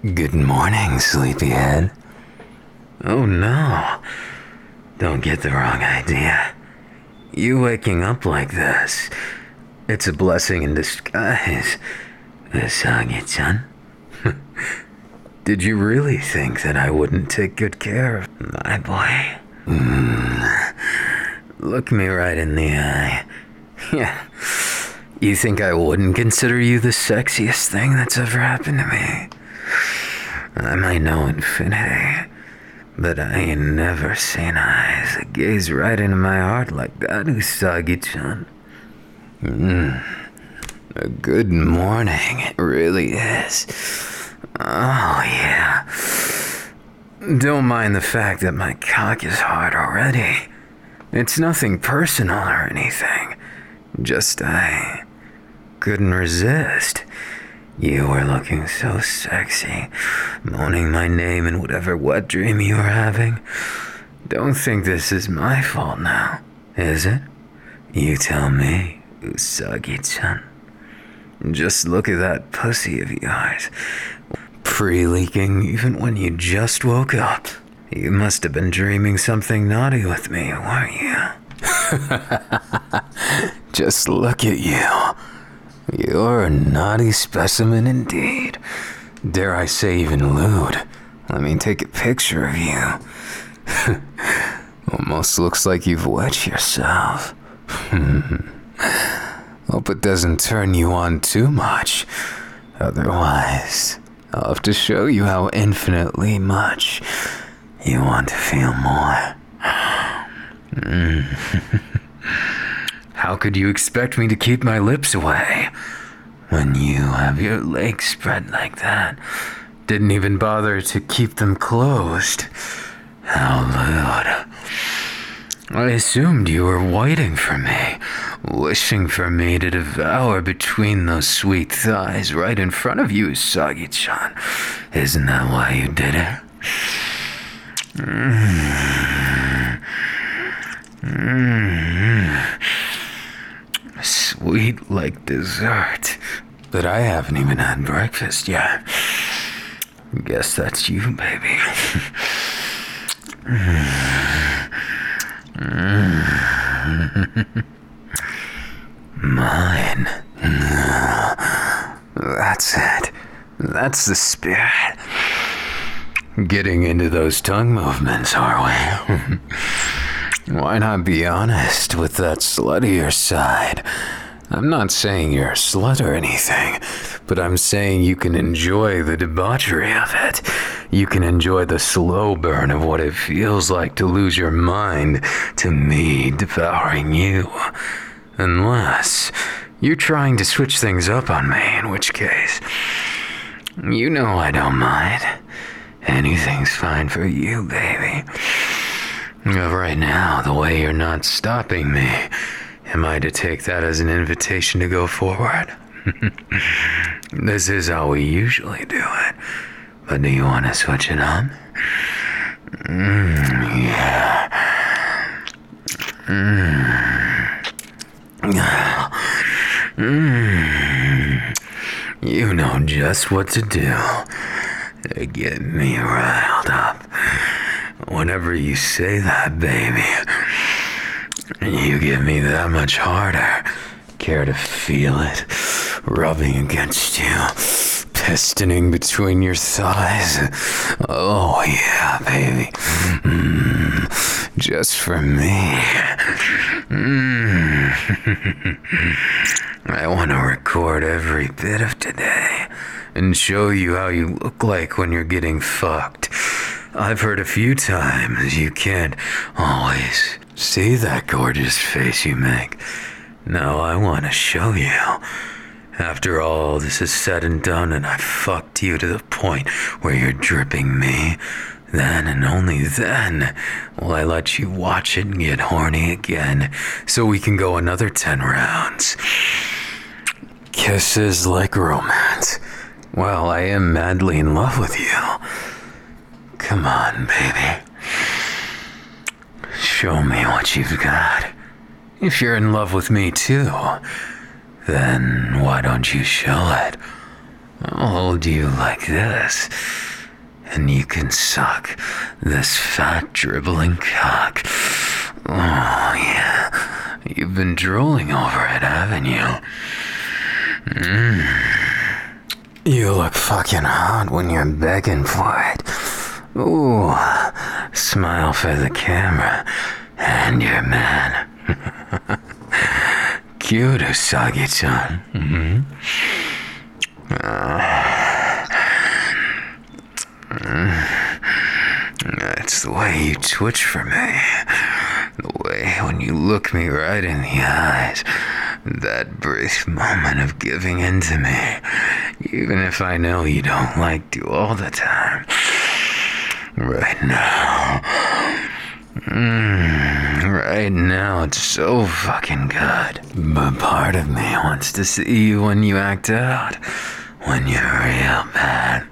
Good morning, sleepyhead. Oh no, don't get the wrong idea. You waking up like this, it's a blessing in disguise, Usagi-chan. Did you really think that I wouldn't take good care of my boy? Look me right in the eye. Yeah, you think I wouldn't consider you the sexiest thing that's ever happened to me? I might know infinity, but I ain't never seen eyes that gaze right into my heart like that, Usagi-chan. A good morning, it really is. Oh, yeah. Don't mind the fact that my cock is hard already. It's nothing personal or anything. Just I couldn't resist. You were looking so sexy, moaning my name in whatever wet dream you were having. Don't think this is my fault now, is it? You tell me, Usagi-chan. Just look at that pussy of yours. Pre-leaking even when you just woke up. You must have been dreaming something naughty with me, weren't you? Just look at you. You're a naughty specimen indeed. Dare I say even lewd. Let me take a picture of you. Almost looks like you've wet yourself. Hope it doesn't turn you on too much. Otherwise, I'll have to show you how infinitely much you want to feel more. How could you expect me to keep my lips away when you have your legs spread like that? Didn't even bother to keep them closed. How lewd. I assumed you were waiting for me, wishing for me to devour between those sweet thighs right in front of you, Usagi-chan. Isn't that why you did it? Sweet like dessert. But I haven't even had breakfast yet. Guess that's you, baby. Mine. That's it. That's the spirit. Getting into those tongue movements, are we? Why not be honest with that sluttier side? I'm not saying you're a slut or anything, but I'm saying you can enjoy the debauchery of it. You can enjoy the slow burn of what it feels like to lose your mind to me devouring you. Unless you're trying to switch things up on me, in which case, you know I don't mind. Anything's fine for you, baby. Right now, the way you're not stopping me, am I to take that as an invitation to go forward? This is how we usually do it. But do you want to switch it up? Yeah. You know just what to do to get me riled up. Whenever you say that, baby, you get me that much harder. Care to feel it rubbing against you, pistoning between your thighs? Oh yeah, baby. Just for me. I want to record every bit of today and show you how you look like when you're getting fucked. I've heard a few times you can't always see that gorgeous face you make. Now I want to show you. After all this is said and done and I've fucked you to the point where you're dripping me, then and only then will I let you watch it and get horny again so we can go another 10 rounds. Kisses like romance. Well, I am madly in love with you. Come on, baby. Show me what you've got. If you're in love with me too, then why don't you show it? I'll hold you like this, and you can suck this fat, dribbling cock. Oh, yeah. You've been drooling over it, haven't you? You look fucking hot when you're begging for it. Ooh, smile for the camera and your man. Cute, Usagi-chan. It's the way you twitch for me. The way when you look me right in the eyes. That brief moment of giving in to me. Even if I know you don't like to all the time. Right now. Right now, it's so fucking good. But part of me wants to see you when you act out. When you're real bad.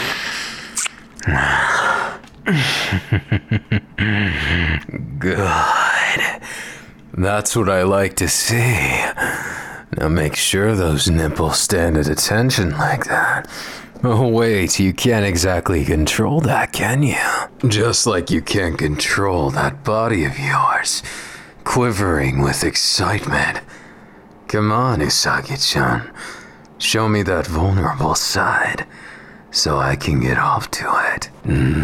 Good. That's what I like to see. Now make sure those nipples stand at attention like that. Oh wait, you can't exactly control that, can you? Just like you can't control that body of yours, quivering with excitement. Come on, Usagi-chan. Show me that vulnerable side, so I can get off to it.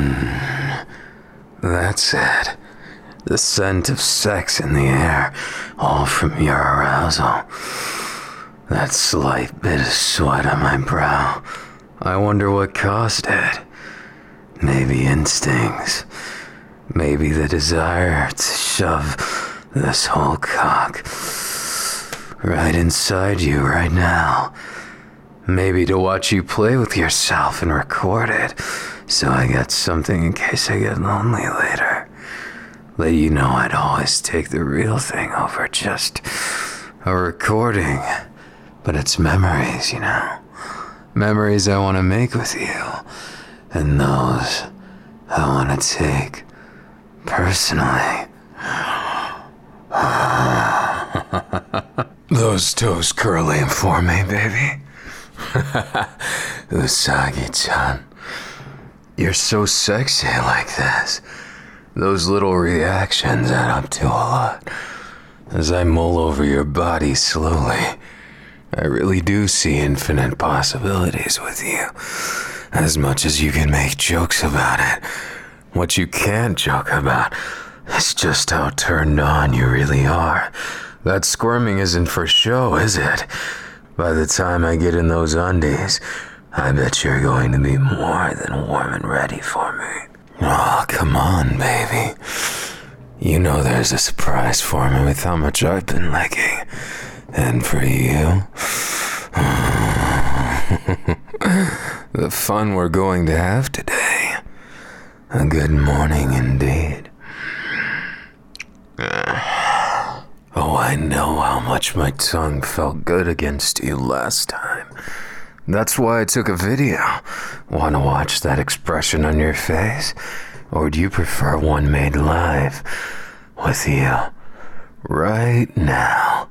That's it. The scent of sex in the air, all from your arousal. That slight bit of sweat on my brow. I wonder what caused it. Maybe instincts. Maybe the desire to shove this whole cock right inside you right now. Maybe to watch you play with yourself and record it, so I got something in case I get lonely later. Let you know I'd always take the real thing over just a recording. But it's memories, you know. Memories I want to make with you. And those I want to take personally. Those toes curling for me, baby. Usagi-chan. You're so sexy like this. Those little reactions add up to a lot. As I mull over your body slowly, I really do see infinite possibilities with you. As much as you can make jokes about it, what you can't joke about is just how turned on you really are. That squirming isn't for show, is it? By the time I get in those undies, I bet you're going to be more than warm and ready for me. Oh, come on, baby. You know there's a surprise for me with how much I've been licking. And for you, the fun we're going to have today. A good morning indeed. Oh, I know how much my tongue felt good against you last time. That's why I took a video. Want to watch that expression on your face? Or do you prefer one made live with you right now?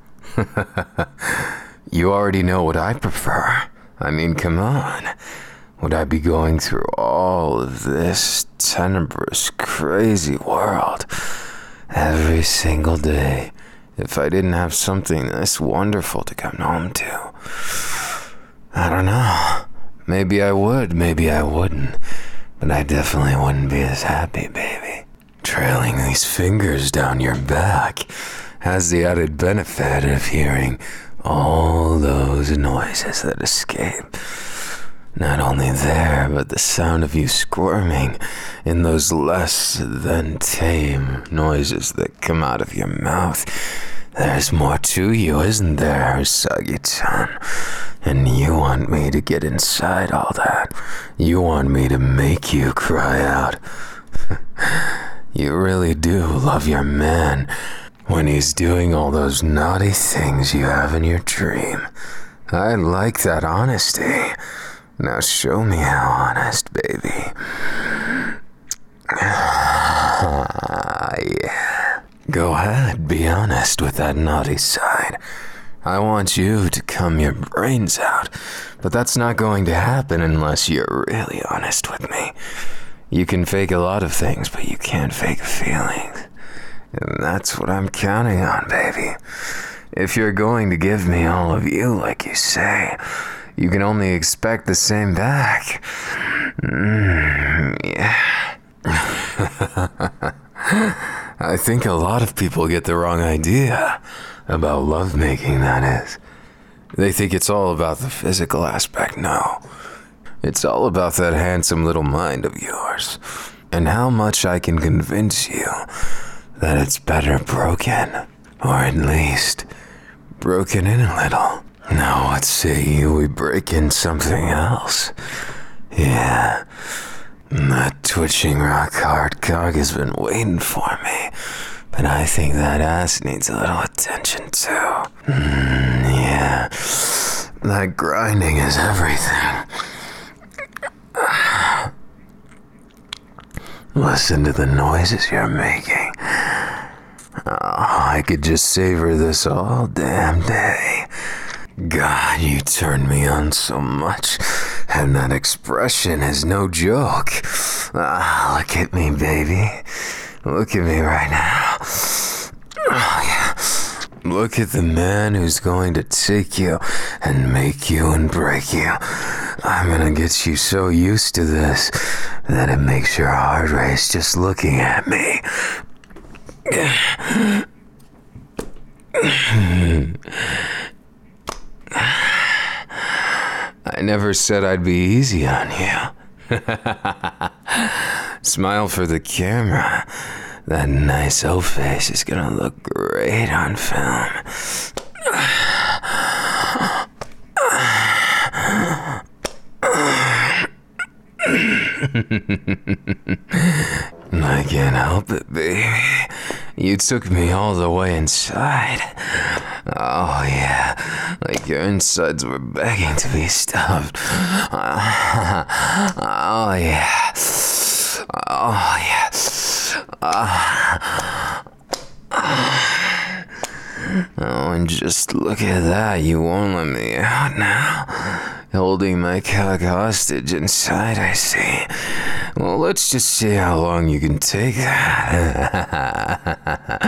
You already know what I prefer. I mean, come on. Would I be going through all of this tenebrous, crazy world every single day if I didn't have something this wonderful to come home to? I don't know. Maybe I would, maybe I wouldn't. But I definitely wouldn't be as happy, baby. Trailing these fingers down your back has the added benefit of hearing all those noises that escape. Not only there, but the sound of you squirming in those less than tame noises that come out of your mouth. There's more to you, isn't there, Usagi-chan? And you want me to get inside all that. You want me to make you cry out. You really do love your man when he's doing all those naughty things you have in your dream. I like that honesty. Now show me how honest, baby. Yeah. Go ahead, be honest with that naughty side. I want you to cum your brains out, but that's not going to happen unless you're really honest with me. You can fake a lot of things, but you can't fake feelings. And that's what I'm counting on, baby. If you're going to give me all of you, like you say, you can only expect the same back. Yeah. I think a lot of people get the wrong idea about lovemaking, that is. They think it's all about the physical aspect. No. It's all about that handsome little mind of yours, and how much I can convince you that it's better broken, or at least broken in a little. Now let's say we break in something else. Yeah, that twitching rock hard cock has been waiting for me, but I think that ass needs a little attention too. Yeah, that grinding is everything. Listen to the noises you're making. I could just savor this all damn day. God, you turn me on so much, and that expression is no joke. Look at me, baby. Look at me right now. Oh, yeah. Look at the man who's going to take you and make you and break you. I'm gonna get you so used to this that it makes your heart race just looking at me. I never said I'd be easy on you. Smile for the camera. That nice O face is gonna look great on film. I can't help it, baby. You took me all the way inside. Oh, yeah. Like your insides were begging to be stuffed. Oh, yeah. Oh, yeah. Oh, and just look at that. You won't let me out now. Holding my cock hostage inside, I see. Well, let's just see how long you can take that.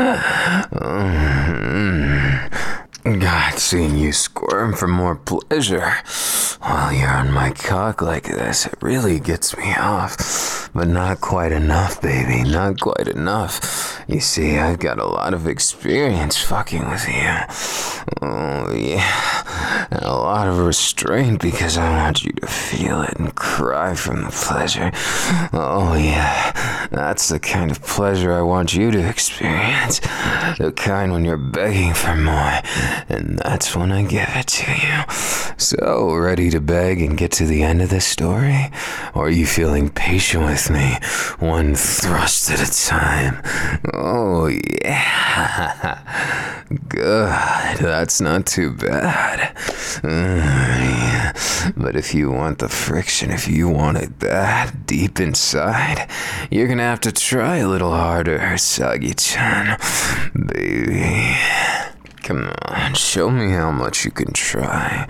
God, seeing you squirm for more pleasure while you're on my cock like this, it really gets me off. But not quite enough, baby, not quite enough. You see, I've got a lot of experience fucking with you. Oh, yeah. And a lot of restraint because I want you to feel it and cry from the pleasure. Oh, yeah. That's the kind of pleasure I want you to experience. The kind when you're begging for more. And that's when I give it to you. So, ready to beg and get to the end of the story? Or are you feeling patient with me, one thrust at a time? Oh, yeah. Good. That's not too bad. Yeah. But if you want the friction, if you want it that deep inside, you're gonna have to try a little harder, Sagi-chan. Baby. Come on, show me how much you can try.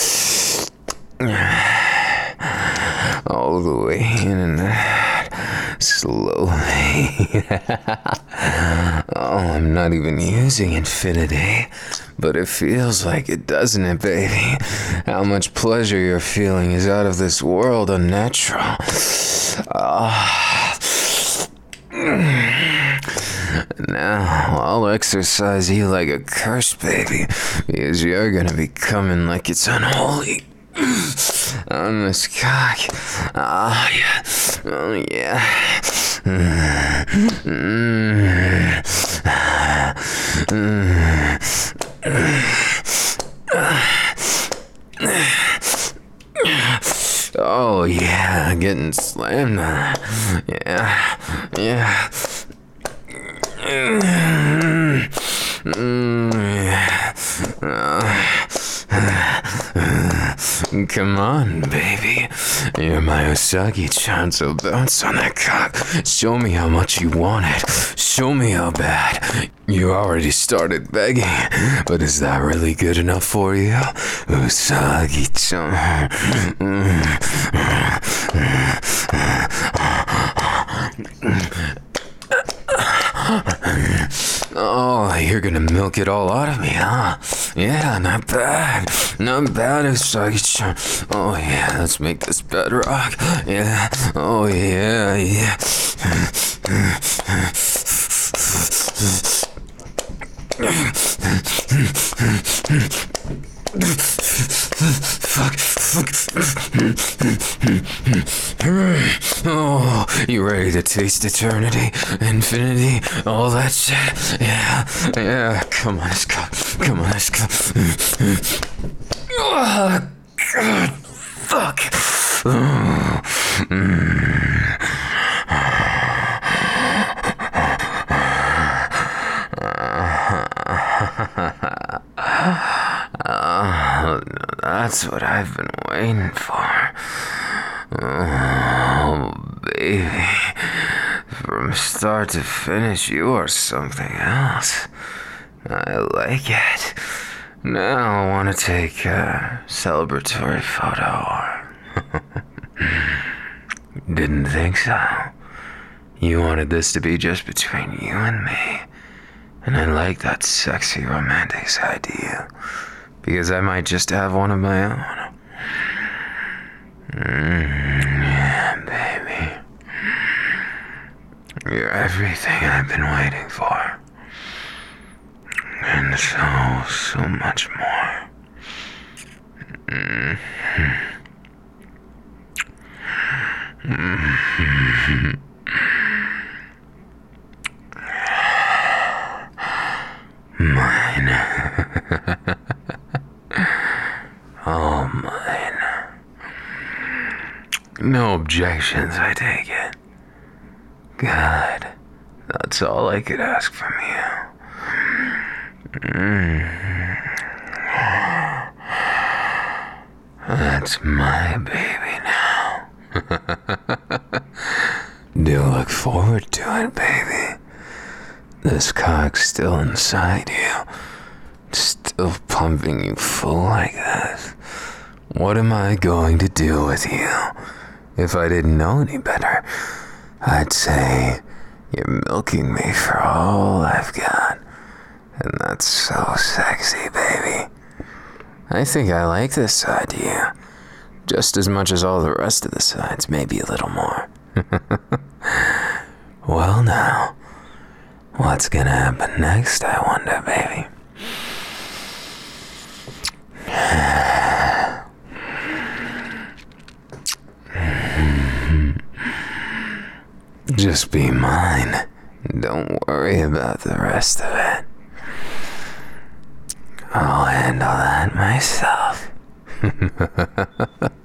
All the way in and out, slowly. Oh, I'm not even using infinity, but it feels like it, doesn't it, baby? How much pleasure you're feeling is out of this world, unnatural. Now, I'll exercise you like a curse, baby, because you're gonna be coming like it's unholy. On this cock. Oh, yeah. Oh, yeah. Oh, yeah. Getting slammed on. Yeah. Yeah. Come on, baby. You're my Usagi-chan, so bounce on that cock. Show me how much you want it. Show me how bad. You already started begging, but is that really good enough for you? Usagi-chan. Oh, you're gonna milk it all out of me, huh? Yeah, not bad. Not bad, Usagi-chan. Oh yeah, let's make this bedrock. Yeah, oh yeah, yeah. Fuck. Oh, you ready to taste eternity, infinity, all that shit? Yeah, come on, let's go. Oh, God, fuck. That's what I've been waiting for. Oh, baby. From start to finish, you are something else. I like it. Now I want to take a celebratory photo. Didn't think so. You wanted this to be just between you and me. And I like that sexy romantic side to you. Because I might just have one of my own. Yeah, baby. You're everything I've been waiting for. And so much more. Mine. All mine. No objections, I take it. Good. That's all I could ask from you. That's my baby now. Do look forward to it, baby. This cock's still inside you. Still pumping you full like this. What am I going to do with you? If I didn't know any better, I'd say you're milking me for all I've got. And that's so sexy, baby. I think I like this side to you. Just as much as all the rest of the sides, maybe a little more. Well now, what's gonna happen next, I wonder, baby? Just be mine. Don't worry about the rest of it. I'll handle that myself.